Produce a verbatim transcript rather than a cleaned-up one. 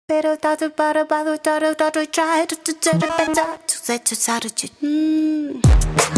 Pero 다들 바라봐도 따로 따로 try to do better to say to say to